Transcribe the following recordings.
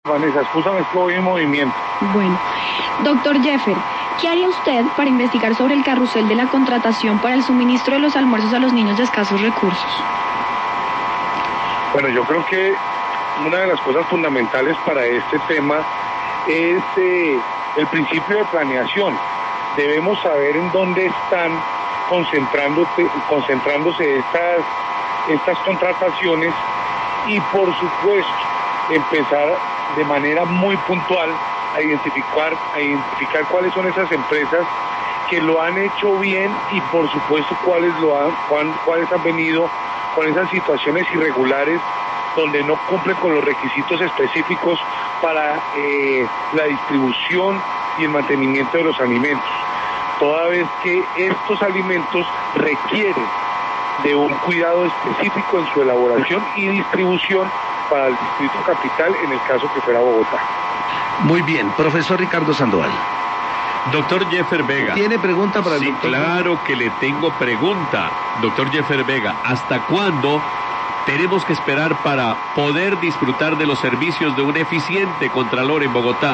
Vanessa, escúchame, es que voy en movimiento. Bueno, doctor Jeffer, ¿qué haría usted para investigar sobre el carrusel de la contratación para el suministro de los almuerzos a los niños de escasos recursos? Bueno, yo creo que una de las cosas fundamentales para este tema es el principio de planeación. Debemos saber en dónde están concentrándose estas contrataciones y, por supuesto, empezar de manera muy puntual a identificar cuáles son esas empresas que lo han hecho bien y, por supuesto, cuáles han venido con esas situaciones irregulares donde no cumplen con los requisitos específicos para la distribución y el mantenimiento de los alimentos, toda vez que estos alimentos requieren de un cuidado específico en su elaboración y distribución para el Distrito Capital, en el caso que fuera Bogotá. Muy bien, profesor Ricardo Sandoval. Doctor Jeffer Vega. ¿Tiene pregunta para el Sí, doctor? claro que le tengo pregunta. Doctor Jeffer Vega, ¿hasta cuándo tenemos que esperar para poder disfrutar de los servicios de un eficiente Contralor en Bogotá?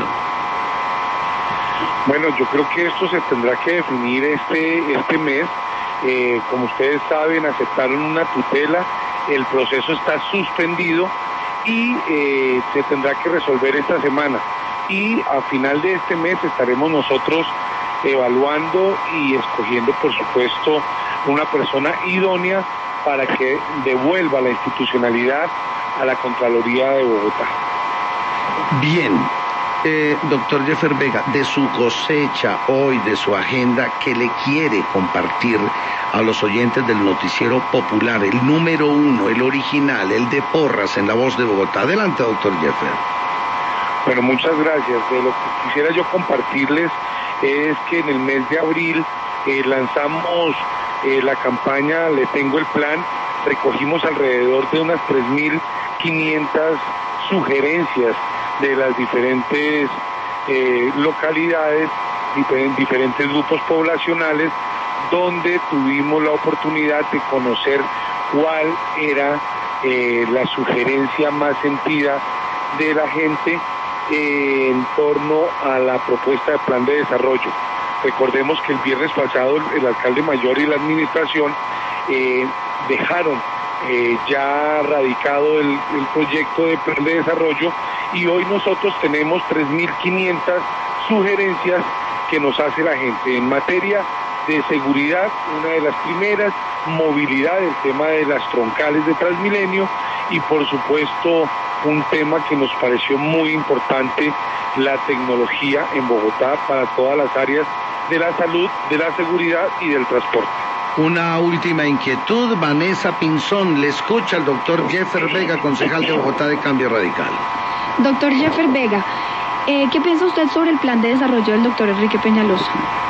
Bueno, yo creo que esto se tendrá que definir este mes. Como ustedes saben, aceptaron una tutela, el proceso está suspendido y se tendrá que resolver esta semana. Y a final de este mes estaremos nosotros evaluando y escogiendo, por supuesto, una persona idónea para que devuelva la institucionalidad a la Contraloría de Bogotá. Bien, doctor Jeffer Vega, de su cosecha hoy, de su agenda, ¿qué le quiere compartir a los oyentes del noticiero popular, el número 1, el original, el de Porras en La Voz de Bogotá? Adelante, doctor Jeffer. Bueno, muchas gracias. De lo que quisiera yo compartirles es que en el mes de abril lanzamos la campaña Le Tengo el Plan. Recogimos alrededor de unas 3.500 sugerencias de las diferentes localidades, diferentes grupos poblacionales, donde tuvimos la oportunidad de conocer cuál era la sugerencia más sentida de la gente en torno a la propuesta de plan de desarrollo. Recordemos que el viernes pasado el alcalde mayor y la administración dejaron ya radicado el proyecto de plan de desarrollo y hoy nosotros tenemos 3.500 sugerencias que nos hace la gente en materia de seguridad, una de las primeras, movilidad, el tema de las troncales de Transmilenio y, por supuesto, un tema que nos pareció muy importante, la tecnología en Bogotá para todas las áreas de la salud, de la seguridad y del transporte. Una última inquietud, Vanessa Pinzón, le escucha el doctor Jeffer Vega, concejal de Bogotá de Cambio Radical. Doctor Jeffer Vega, ¿qué piensa usted sobre el plan de desarrollo del doctor Enrique Peñalosa?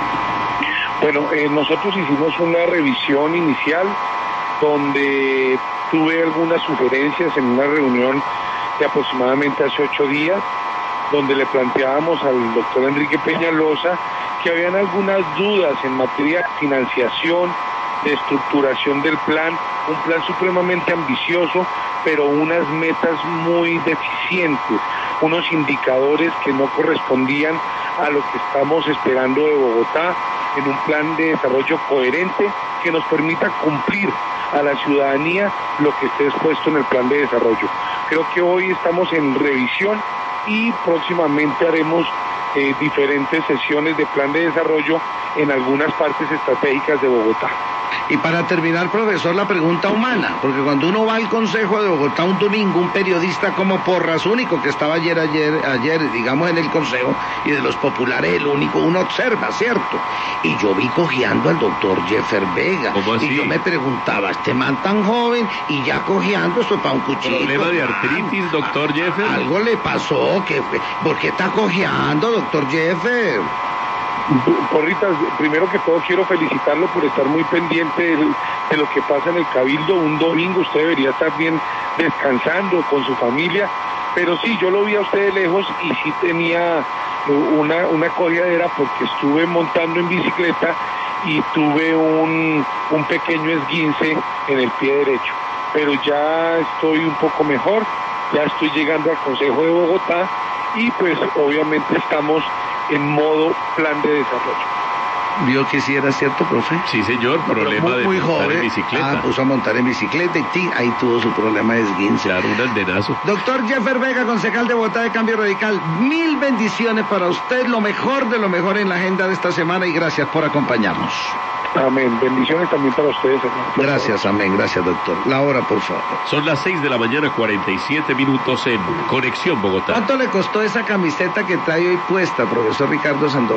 Bueno, nosotros hicimos una revisión inicial donde tuve algunas sugerencias en una reunión de aproximadamente hace 8 días, donde le planteábamos al doctor Enrique Peñalosa que habían algunas dudas en materia de financiación, de estructuración del plan, un plan supremamente ambicioso, pero unas metas muy deficientes, unos indicadores que no correspondían a lo que estamos esperando de Bogotá, en un plan de desarrollo coherente que nos permita cumplir a la ciudadanía lo que esté expuesto en el plan de desarrollo. Creo que hoy estamos en revisión y próximamente haremos diferentes sesiones de plan de desarrollo en algunas partes estratégicas de Bogotá. Y para terminar, profesor, la pregunta humana, porque cuando uno va al Consejo de Bogotá un domingo, un periodista como Porras, único que estaba ayer, digamos, en el Consejo, y de los populares el único, uno observa, ¿cierto? Y yo vi cojeando al doctor Jeffer Vega. ¿Cómo así? Y yo me preguntaba, este man tan joven y ya cojeando, esto es para un cuchillo. ¿Problema de artritis, doctor Jeffer? Algo le pasó, ¿por qué está cojeando, doctor Jeffer? Porritas, primero que todo quiero felicitarlo por estar muy pendiente de lo que pasa en el Cabildo. Un domingo usted debería estar bien descansando con su familia, pero sí, yo lo vi a usted de lejos y sí tenía una cojeadera porque estuve montando en bicicleta y tuve un pequeño esguince en el pie derecho, pero ya estoy un poco mejor, ya estoy llegando al Consejo de Bogotá y pues obviamente estamos en modo plan de desarrollo. ¿Vio que sí era cierto, profe? Sí, señor, problema de muy montar joven. en bicicleta. Puso a montar en bicicleta y ahí tuvo su problema de esguince. Claro, un andenazo. Doctor Jeffer Vega, concejal de Bogotá de Cambio Radical, 1000 bendiciones para usted, lo mejor de lo mejor en la agenda de esta semana y gracias por acompañarnos. Amén. Bendiciones también para ustedes, hermano. Gracias, amén. Gracias, doctor. La hora, por favor. Son las 6 de la mañana, 47 minutos en Conexión Bogotá. ¿Cuánto le costó esa camiseta que trae hoy puesta, profesor Ricardo Sandoval?